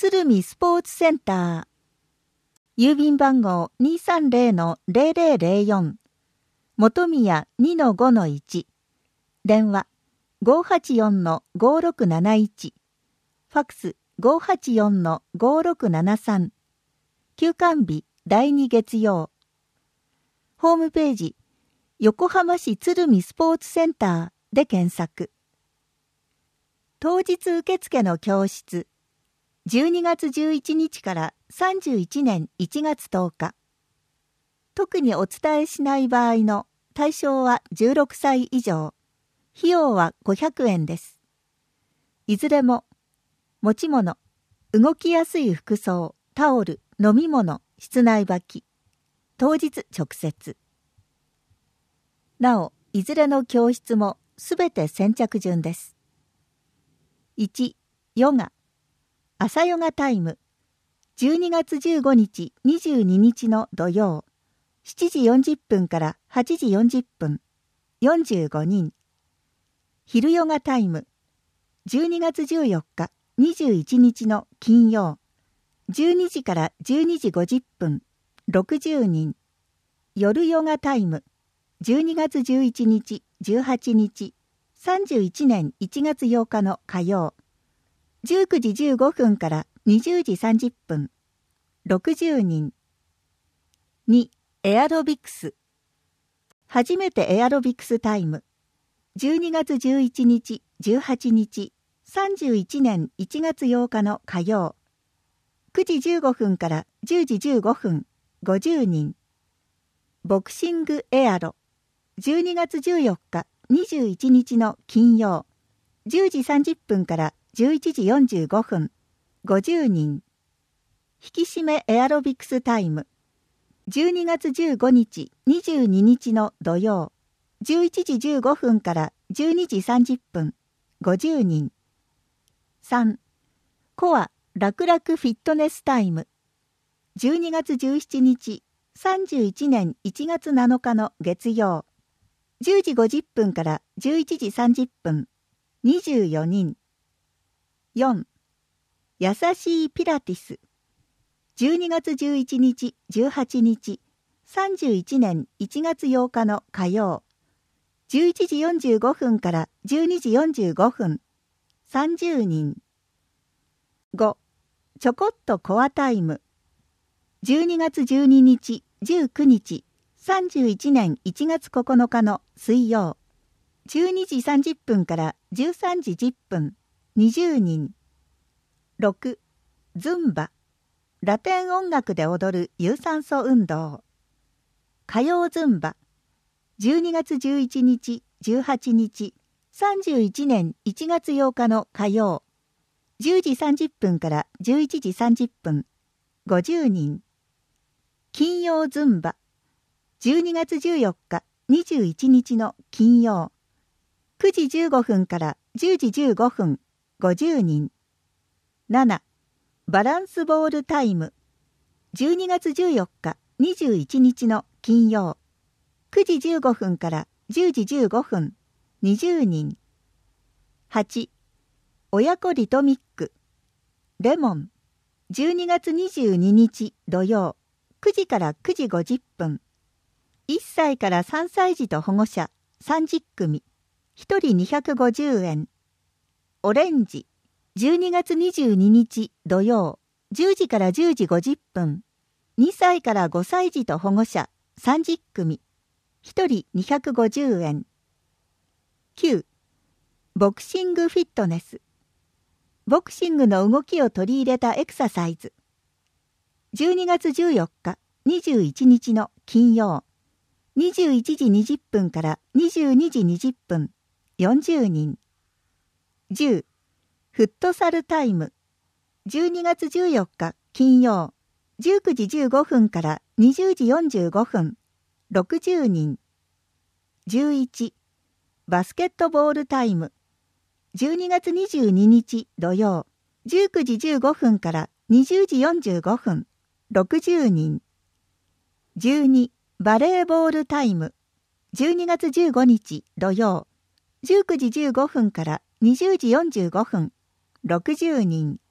鶴見スポーツセンター。郵便番号 230-0004。本宮 2-5-1。電話 584-5671。ファクス 584-5673。休館日第2月曜。ホームページ横浜市鶴見スポーツセンターで検索。当日受付の教室。12月11日から31年1月10日。特にお伝えしない場合の対象は16歳以上。費用は500円です。いずれも持ち物、動きやすい服装、タオル、飲み物、室内履き。当日直接。なお、いずれの教室もすべて先着順です。1、ヨガ。朝ヨガタイム。12月15日、22日の土曜。7時40分から8時40分。45人。昼ヨガタイム。12月14日、21日の金曜。12時から12時50分。60人。夜ヨガタイム。12月11日、18日。31年1月8日の火曜。19時15分から20時30分。60人。2、エアロビクス。初めてエアロビクスタイム。12月11日、18日。31年1月8日の火曜。9時15分から10時15分。50人。ボクシングエアロ。12月14日、21日の金曜。10時30分から11時45分。50人。引き締めエアロビクスタイム。12月15日、22日の土曜。11時15分から12時30分。50人。3、コアラクラクフィットネスタイム。12月17日、31年1月7日の月曜。10時50分から11時30分。24人。4、優しいピラティス。12月11日、18日。31年1月8日の火曜。11時45分から12時45分。30人。5、ちょこっとコアタイム。12月12日、19日。31年1月9日の水曜。12時30分から13時10分。20人。6、ズンバ。ラテン音楽で踊る有酸素運動。火曜ズンバ。12月11日、18日。31年1月8日の火曜。10時30分から11時30分。50人。金曜ズンバ。12月14日、21日の金曜。9時15分から10時15分。50人。7、バランスボールタイム。12月14日、21日の金曜。9時15分から10時15分。20人。8、親子リトミック。レモン。12月22日土曜。9時から9時50分。1歳から3歳児と保護者30組。1人250円。オレンジ。12月22日土曜。10時から10時50分。2歳から5歳児と保護者30組。1人250円。9、ボクシングフィットネス。ボクシングの動きを取り入れたエクササイズ。12月14日、21日の金曜。21時20分から22時20分。40人。10、フットサルタイム。12月14日金曜。19時15分から20時45分。60人。11、バスケットボールタイム。12月22日土曜。19時15分から20時45分。60人。12、バレーボールタイム。12月15日土曜。19時15分から20時45分。60人。